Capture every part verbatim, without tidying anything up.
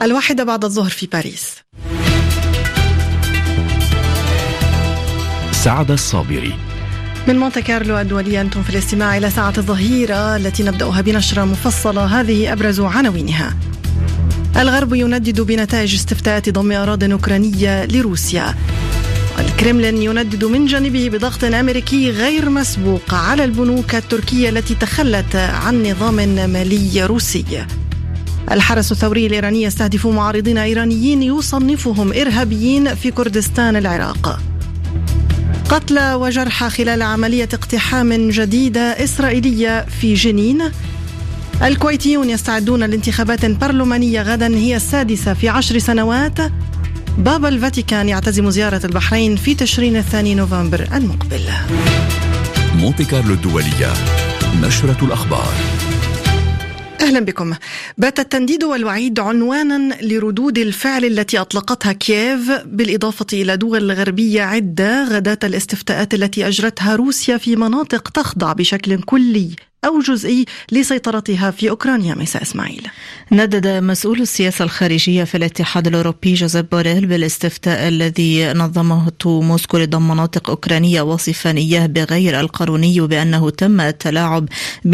الواحدة بعد الظهر في باريس. سعد الصابري من مونte كارلو الدولية، أنتم في الاستماع إلى ساعة الظهيرة التي نبدأها بنشرة مفصلة. هذه أبرز عناوينها: الغرب يندد بنتائج استفتاءات ضم أراضٍ أوكرانية لروسيا. الكرملين يندد من جانبه بضغط أمريكي غير مسبوق على البنوك التركية التي تخلت عن نظام مالي روسي. الحرس الثوري الإيراني يستهدف معارضين إيرانيين يصنفهم إرهابيين في كردستان العراق. قتلى وجرحى خلال عملية اقتحام جديدة إسرائيلية في جنين. الكويتيون يستعدون لانتخابات برلمانية غدا هي السادسة في عشر سنوات. بابا الفاتيكان يعتزم زيارة البحرين في تشرين الثاني نوفمبر المقبل. مونte كارلو الدولية، نشرة الأخبار. أهلا بكم. بات التنديد والوعيد عنوانا لردود الفعل التي أطلقتها كييف بالإضافة إلى دول غربية عدة غداة الاستفتاءات التي أجرتها روسيا في مناطق تخضع بشكل كلي أو جزئي لسيطرتها في أوكرانيا. ميساء إسماعيل. ندد مسؤول السياسة الخارجية في الاتحاد الأوروبي جوزيف بوريل بالاستفتاء الذي نظمته موسكو لضم مناطق أوكرانية وصفا إياه بغير القانوني وبأنه تم التلاعب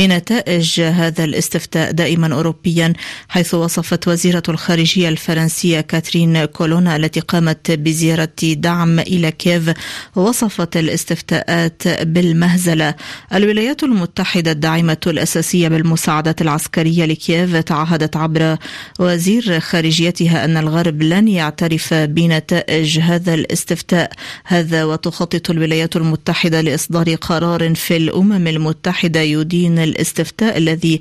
بنتائج هذا الاستفتاء دائما أوروبيا، حيث وصفت وزيرة الخارجية الفرنسية كاترين كولونا التي قامت بزيارة دعم إلى كييف وصفت الاستفتاءات بالمهزلة. الولايات المتحدة الداعمة الأساسية بالمساعدات العسكرية لكييف تعهدت عبر وزير خارجيتها أن الغرب لن يعترف بنتائج هذا الاستفتاء هذا، وتخطط الولايات المتحدة لإصدار قرار في الأمم المتحدة يدين الاستفتاء الذي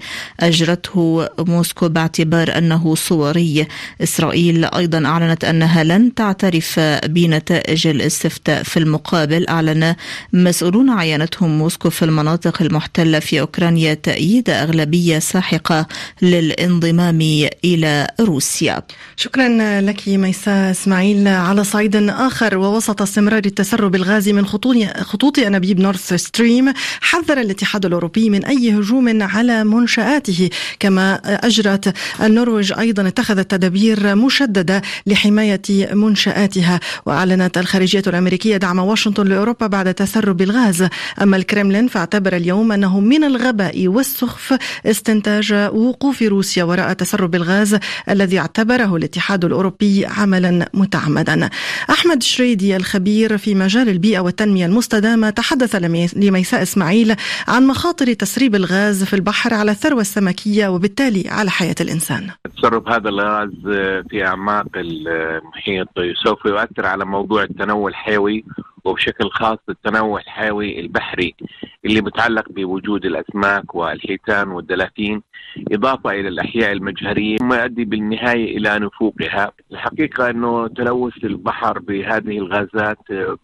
أجرته موسكو باعتبار أنه صوري. إسرائيل أيضا أعلنت أنها لن تعترف بنتائج الاستفتاء. في المقابل أعلن مسؤولون عينتهم موسكو في المناطق المحتلة في أوكرانيا تأييد أغلبية ساحقة للانضمام إلى روسيا. شكرا لك ميساء إسماعيل. على صعيد آخر، ووسط استمرار التسرب الغازي من خطوط أنابيب نورث ستريم، حذر الاتحاد الأوروبي من أي هجوم على منشآته، كما أجرت النرويج أيضا اتخذت تدابير مشددة لحماية منشآتها. وأعلنت الخارجية الأمريكية دعم واشنطن لأوروبا بعد تسرب الغاز. أما الكرملين فاعتبر اليوم أنه من الغباء والسخف استنتاج وقوف روسيا وراء تسرب الغاز الذي اعتبره الاتحاد الأوروبي عملا متعمدا. أحمد شريدي الخبير في مجال البيئة والتنمية المستدامة تحدث لميساء إسماعيل عن مخاطر تسريب الغاز في البحر على الثروة السمكية وبالتالي على حياة الإنسان. تسرب هذا الغاز في أعماق المحيط سوف يؤثر على موضوع التنوع الحيوي، وبشكل خاص التنوع الحيوي البحري اللي متعلق بوجود الأسماك والحيتان والدلافين، إضافة إلى الأحياء المجهرية، ما يؤدي بالنهاية إلى نفوقها. الحقيقة أنه تلوث البحر بهذه الغازات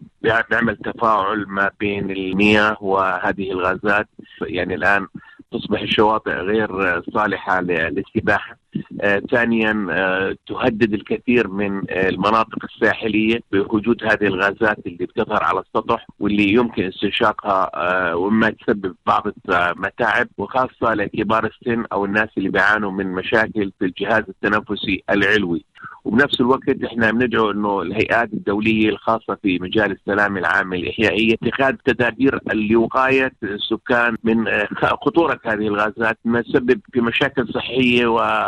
بيعمل تفاعل ما بين المياه وهذه الغازات، يعني الآن تصبح الشواطئ غير صالحة للسباحة. آه، ثانيا آه، تهدد الكثير من آه، المناطق الساحلية بوجود هذه الغازات اللي بتظهر على السطح واللي يمكن استنشاقها آه، وما تسبب بعض المتاعب، وخاصة لكبار السن أو الناس اللي بيعانوا من مشاكل في الجهاز التنفسي العلوي. وبنفس الوقت احنا بندعو انه الهيئات الدوليه الخاصه في مجال السلامه العامه الاحيائيه اتخاذ تدابير لوقايه السكان من خطوره هذه الغازات ما تسبب في مشاكل صحيه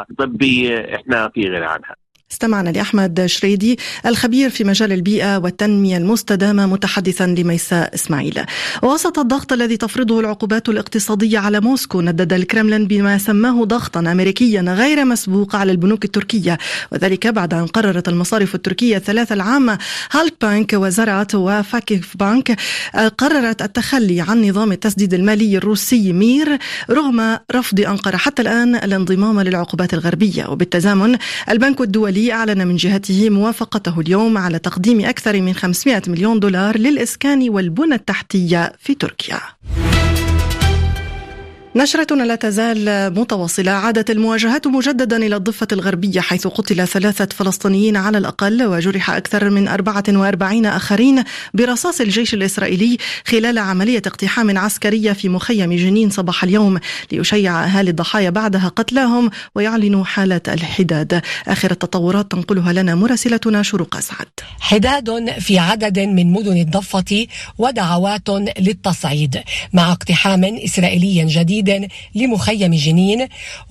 وطبيه احنا في غنى عنها. استمعنا لأحمد شريدي الخبير في مجال البيئة والتنمية المستدامة متحدثا لميساء إسماعيل. وسط الضغط الذي تفرضه العقوبات الاقتصادية على موسكو، ندد الكرملين بما سماه ضغطا أمريكيا غير مسبوق على البنوك التركية، وذلك بعد أن قررت المصارف التركية الثلاثة العامة هالك بانك وزرعت وفاكيف بانك قررت التخلي عن نظام التسديد المالي الروسي مير رغم رفض أنقرة حتى الآن الانضمام للعقوبات الغربية. وبالتزامن البنك الدولي أعلن من جهته موافقته اليوم على تقديم أكثر من خمسمائة مليون دولار للإسكان والبنى التحتية في تركيا. نشرتنا لا تزال متواصلة. عادت المواجهات مجددا إلى الضفة الغربية حيث قتل ثلاثة فلسطينيين على الأقل وجرح أكثر من أربعة وأربعين آخرين برصاص الجيش الإسرائيلي خلال عملية اقتحام عسكرية في مخيم جنين صباح اليوم ليشيع أهالي الضحايا بعدها قتلاهم ويعلنوا حالة الحداد. آخر التطورات تنقلها لنا مراسلتنا شروق أسعد. حداد في عدد من مدن الضفة ودعوات للتصعيد مع اقتحام إسرائيلي جديد لمخيم جنين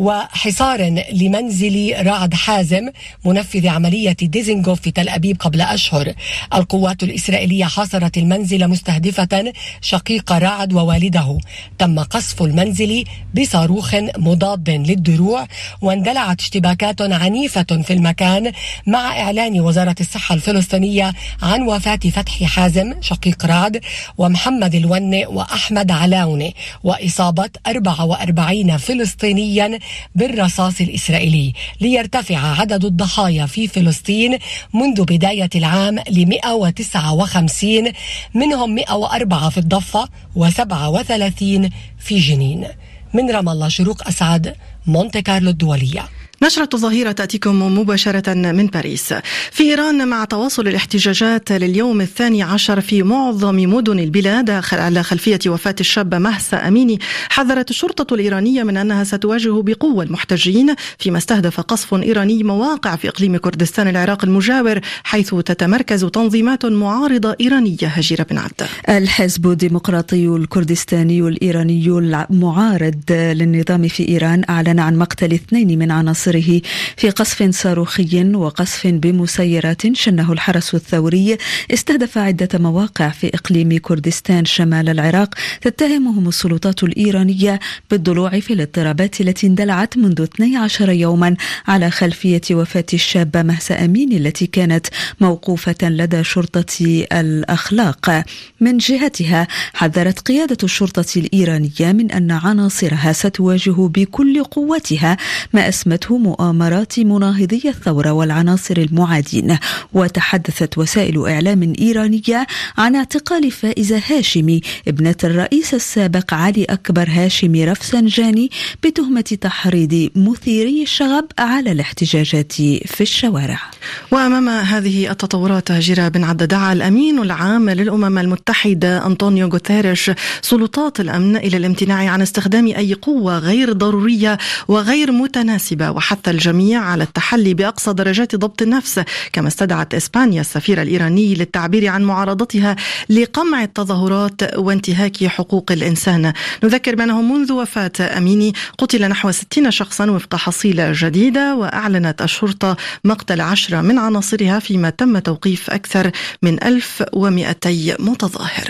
وحصار لمنزل رعد حازم منفذ عملية ديزنغوف في تل أبيب قبل أشهر. القوات الإسرائيلية حاصرت المنزل مستهدفة شقيق رعد ووالده. تم قصف المنزل بصاروخ مضاد للدروع واندلعت اشتباكات عنيفة في المكان مع إعلان وزارة الصحة الفلسطينية عن وفاة فتحي حازم شقيق رعد ومحمد الوني وأحمد علاوني وإصابة أربعة وأربعين فلسطينيا بالرصاص الإسرائيلي ليرتفع عدد الضحايا في فلسطين منذ بداية العام ل مئة وتسعة وخمسين، منهم مئة وأربعة في الضفة وسبعة وثلاثين في جنين. من رام الله شروق أسعد، مونتي كارلو الدولية. نشرة الظهيرة تأتيكم مباشرة من باريس. في إيران مع تواصل الاحتجاجات لليوم الثاني عشر في معظم مدن البلاد على خلفية وفاة الشابة مهسا أميني، حذرت الشرطة الإيرانية من أنها ستواجه بقوة المحتجين فيما استهدف قصف إيراني مواقع في إقليم كردستان العراق المجاور حيث تتمركز تنظيمات معارضة إيرانية. هجيرة بن عبد. الحزب الديمقراطي الكردستاني الإيراني المعارض للنظام في إيران أعلن عن مقتل اثنين من عناصر في قصف صاروخي وقصف بمسيرات شنه الحرس الثوري استهدف عدة مواقع في إقليم كردستان شمال العراق تتهمهم السلطات الإيرانية بالضلوع في الاضطرابات التي اندلعت منذ اثني عشر يوما على خلفية وفاة الشابة مهسا أميني التي كانت موقوفة لدى شرطة الأخلاق. من جهتها حذرت قيادة الشرطة الإيرانية من أن عناصرها ستواجه بكل قوتها ما أسمته مؤامرات مناهضي الثورة والعناصر المعادين. وتحدثت وسائل إعلام إيرانية عن اعتقال فائزة هاشمي ابنة الرئيس السابق علي أكبر هاشمي رفسنجاني بتهمة تحريض مثيري الشغب على الاحتجاجات في الشوارع. وأمام هذه التطورات هجيرة بن عبد، دعا الأمين العام للأمم المتحدة أنطونيو غوتيريش سلطات الأمن إلى الامتناع عن استخدام أي قوة غير ضرورية وغير متناسبة وحث الجميع على التحلي بأقصى درجات ضبط النفس. كما استدعت إسبانيا السفير الإيراني للتعبير عن معارضتها لقمع التظاهرات وانتهاك حقوق الإنسان. نذكر بأنه منذ وفاة أميني قتل نحو ستين شخصا وفق حصيلة جديدة، وأعلنت الشرطة مقتل عشرة من عناصرها فيما تم توقيف أكثر من ألف ومئتي متظاهر.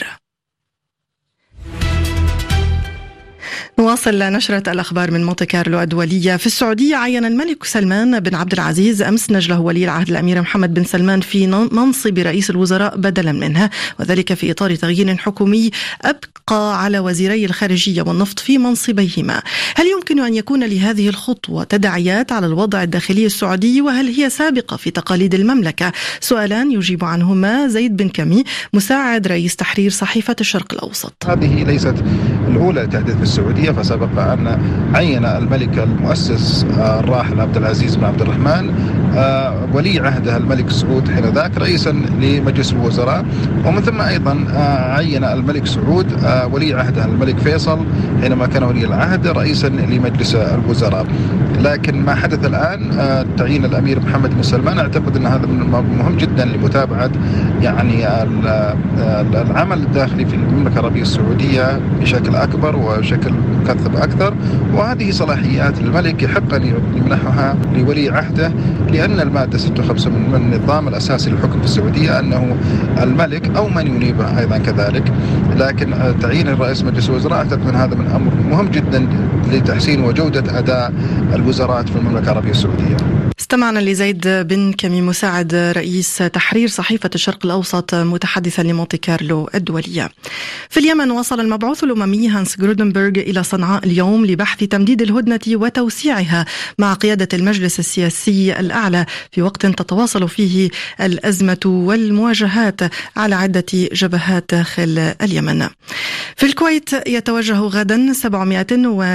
نواصل نشرة الأخبار من مونتي كارلو الدولية. في السعودية عين الملك سلمان بن عبد العزيز أمس نجله ولي العهد الأمير محمد بن سلمان في منصب رئيس الوزراء بدلا منها، وذلك في إطار تغيير حكومي أبقى على وزيري الخارجية والنفط في منصبيهما. هل يمكن أن يكون لهذه الخطوة تداعيات على الوضع الداخلي السعودي، وهل هي سابقة في تقاليد المملكة؟ سؤالان يجيب عنهما زيد بن كمي مساعد رئيس تحرير صحيفة الشرق الأوسط. هذه ليست الأولى تحدث في السعودية، فسبق أن عين الملك المؤسس الراحل عبد العزيز بن عبد الرحمن ولي عهده الملك سعود حينذاك رئيسا لمجلس الوزراء، ومن ثم أيضا عين الملك سعود ولي عهده الملك فيصل حينما كان ولي العهد رئيسا لمجلس الوزراء. لكن ما حدث الآن تعيين الأمير محمد بن سلمان، أعتقد أن هذا مهم جدا لمتابعة يعني العمل الداخلي في المملكة العربية السعودية بشكل أكبر وشكل مكثف أكثر، وهذه صلاحيات الملك يحق أن يمنحها لولي عهده، لأن المادة ستة وخمسين من النظام الأساسي للحكم في السعودية أنه الملك أو من ينيبه أيضا كذلك. لكن تعيين الرئيس مجلس الوزراء أعتقد من هذا من أمر مهم جدا لتحسين وجودة أداء الوزارات في المملكة العربية السعودية. استمعنا لزيد بن كمي مساعد رئيس تحرير صحيفة الشرق الأوسط متحدثا لمونتي كارلو الدولية. في اليمن وصل المبعوث الأممي هانس جرودنبرغ إلى صنعاء اليوم لبحث تمديد الهدنة وتوسيعها مع قيادة المجلس السياسي الأعلى في وقت تتواصل فيه الأزمة والمواجهات على عدة جبهات داخل اليمن. في الكويت يتوجه غدا سبعمائة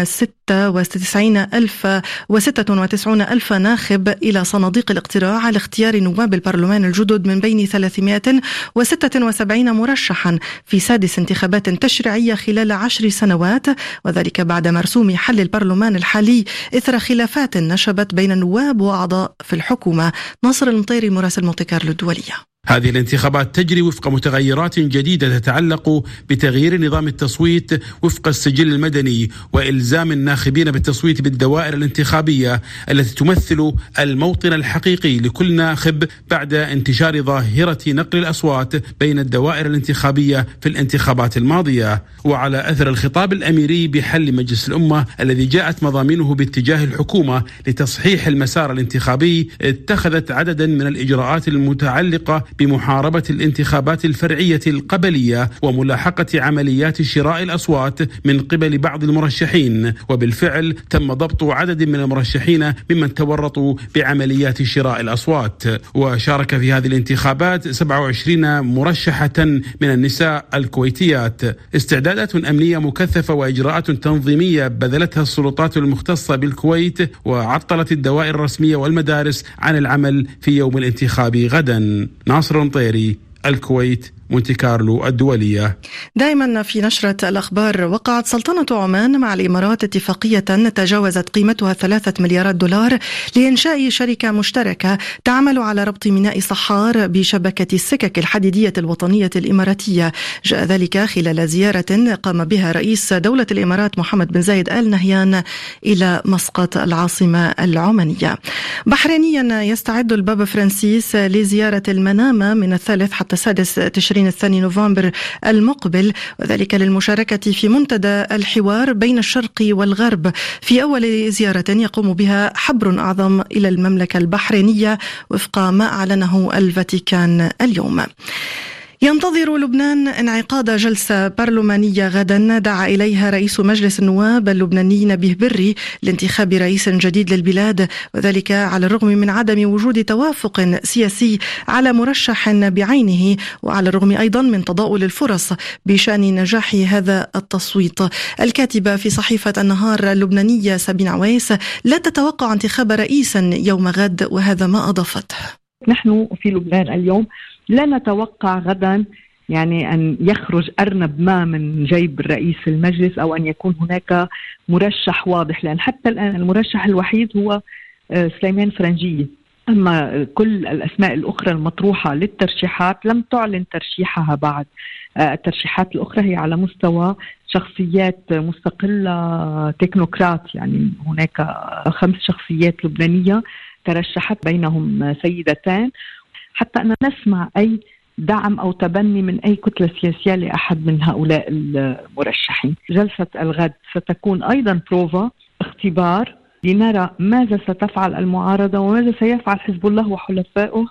وستة وتسعين ألف وستة وتسعين ألف ناخب إلى صناديق الاقتراع لاختيار نواب البرلمان الجدد من بين ثلاثمائة وستة وسبعين مرشحا في سادس انتخابات تشريعية خلال عشر سنوات، وذلك بعد مرسوم حل البرلمان الحالي إثر خلافات نشبت بين النواب وأعضاء في الحكومة. ناصر المطيري مراسل مونتي كارلو الدولية. هذه الانتخابات تجري وفق متغيرات جديدة تتعلق بتغيير نظام التصويت وفق السجل المدني وإلزام الناخبين بالتصويت بالدوائر الانتخابية التي تمثل الموطن الحقيقي لكل ناخب بعد انتشار ظاهرة نقل الأصوات بين الدوائر الانتخابية في الانتخابات الماضية. وعلى أثر الخطاب الأميري بحل مجلس الأمة الذي جاءت مضامينه باتجاه الحكومة لتصحيح المسار الانتخابي، اتخذت عددا من الإجراءات المتعلقة بمحاربة الانتخابات الفرعية القبلية وملاحقة عمليات شراء الأصوات من قبل بعض المرشحين. وبالفعل تم ضبط عدد من المرشحين ممن تورطوا بعمليات شراء الأصوات. وشارك في هذه الانتخابات سبعة وعشرين مرشحة من النساء الكويتيات. استعدادات أمنية مكثفة وإجراءات تنظيمية بذلتها السلطات المختصة بالكويت وعطلت الدوائر الرسمية والمدارس عن العمل في يوم الانتخاب غدا. ناصر المطيري، الكويت، مونتي كارلو الدولية. دائما في نشرة الأخبار، وقعت سلطنة عمان مع الإمارات اتفاقية تجاوزت قيمتها ثلاثة مليارات دولار لإنشاء شركة مشتركة تعمل على ربط ميناء صحار بشبكة السكك الحديدية الوطنية الإماراتية. جاء ذلك خلال زيارة قام بها رئيس دولة الإمارات محمد بن زايد آل نهيان إلى مسقط العاصمة العمانية. بحرينيا يستعد البابا فرانسيس لزيارة المنامة من الثالث حتى السادس تشرين الثاني نوفمبر المقبل، وذلك للمشاركة في منتدى الحوار بين الشرق والغرب في أول زيارة يقوم بها حبر أعظم إلى المملكة البحرينية وفق ما أعلنه الفاتيكان اليوم. ينتظر لبنان انعقاد جلسة برلمانية غدا دعا إليها رئيس مجلس النواب اللبناني نبيه بري لانتخاب رئيس جديد للبلاد، وذلك على الرغم من عدم وجود توافق سياسي على مرشح بعينه، وعلى الرغم أيضا من تضاؤل الفرص بشأن نجاح هذا التصويت. الكاتبة في صحيفة النهار اللبنانية سابين عويس لا تتوقع انتخاب رئيس يوم غد، وهذا ما أضافته: نحن في لبنان اليوم لا نتوقع غدا يعني أن يخرج أرنب ما من جيب رئيس المجلس أو أن يكون هناك مرشح واضح، لأن حتى الآن المرشح الوحيد هو سليمان فرنجية. أما كل الأسماء الأخرى المطروحة للترشيحات لم تعلن ترشيحها بعد. الترشيحات الأخرى هي على مستوى شخصيات مستقلة تكنوقراط، يعني هناك خمس شخصيات لبنانية ترشحت بينهم سيدتان، حتى أن نسمع أي دعم أو تبني من أي كتلة سياسية لأحد من هؤلاء المرشحين. جلسة الغد ستكون أيضا بروفا، اختبار لنرى ماذا ستفعل المعارضة وماذا سيفعل حزب الله وحلفائه،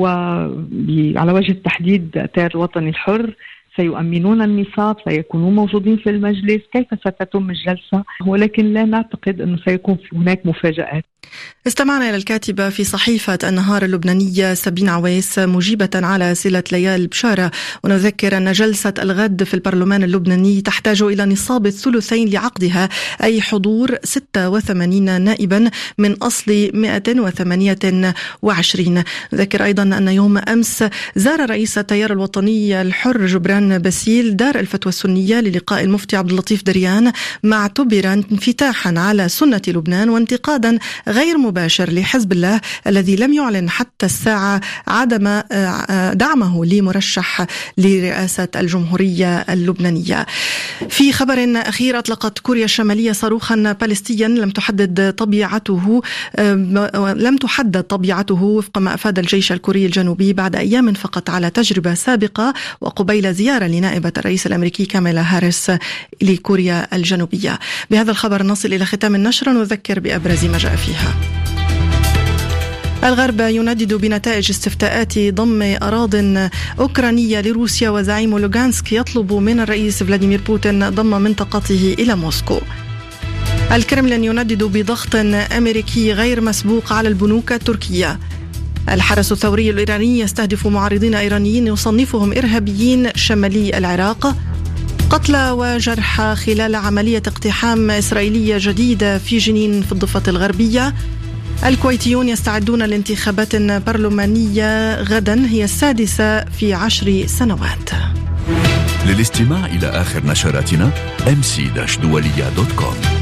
وعلى وجه التحديد التيار الوطني الحر سيؤمنون النصاب، سيكونون موجودين في المجلس، كيف ستتم الجلسة، ولكن لا نعتقد أنه سيكون هناك مفاجآت. استمعنا إلى الكاتبة في صحيفة النهار اللبنانية سابين عويس مجيبة على أسئلة ليال البشارة. ونذكر أن جلسة الغد في البرلمان اللبناني تحتاج إلى نصاب الثلثين لعقدها، أي حضور ستة وثمانين نائبا من أصل مئة وثمانية وعشرين. نذكر أيضا أن يوم أمس زار رئيس التيار الوطني الحر جبران باسيل دار الفتوى السنية للقاء المفتي عبد اللطيف دريان، ما اعتبر انفتاحا على سنة لبنان وانتقادا غير مباشر لحزب الله الذي لم يعلن حتى الساعة عدم دعمه لمرشح لرئاسة الجمهورية اللبنانية. في خبر أخير، أطلقت كوريا الشمالية صاروخا باليستيا لم تحدد طبيعته لم تحدد طبيعته وفق ما أفاد الجيش الكوري الجنوبي بعد أيام فقط على تجربة سابقة وقبيل زيارة لنائبة الرئيس الأمريكي كاميلا هاريس لكوريا الجنوبية. بهذا الخبر نصل إلى ختام النشرة، نذكر بأبرز ما جاء فيها. الغرب يندد بنتائج استفتاءات ضم أراضٍ أوكرانية لروسيا، وزعيم لوغانسك يطلب من الرئيس فلاديمير بوتين ضم منطقته إلى موسكو. الكرملين يندد بضغط أمريكي غير مسبوق على البنوك التركية. الحرس الثوري الإيراني يستهدف معارضين إيرانيين يصنفهم إرهابيين شمالي العراق. قتلى وجرحى خلال عملية اقتحام إسرائيلية جديدة في جنين في الضفة الغربية. الكويتيون يستعدون لانتخابات برلمانية غدا، هي السادسة في عشر سنوات. للاستماع إلى آخر نشراتنا إم سي دولية دوت كوم.